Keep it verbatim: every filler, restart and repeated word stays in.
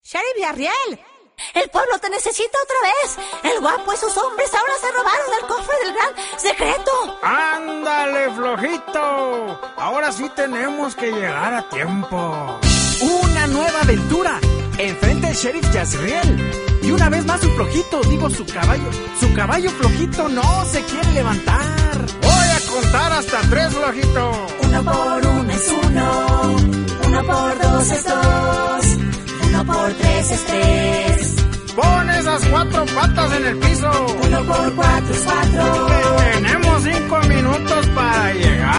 Sheriff Yarriel, el pueblo te necesita otra vez. El guapo y sus hombres ahora se robaron el cofre del gran secreto. ¡Ándale, flojito! Ahora sí tenemos que llegar a tiempo. Una nueva aventura. Enfrente el Sheriff Yarriel. Y una vez más su flojito, digo su caballo. Su caballo flojito no se quiere levantar. Voy a contar hasta tres, flojito. Uno por uno es uno. Uno por dos es dos. Uno por tres es tres. Pon esas cuatro patas en el piso. Uno por cuatro es cuatro. Tenemos cinco minutos para llegar.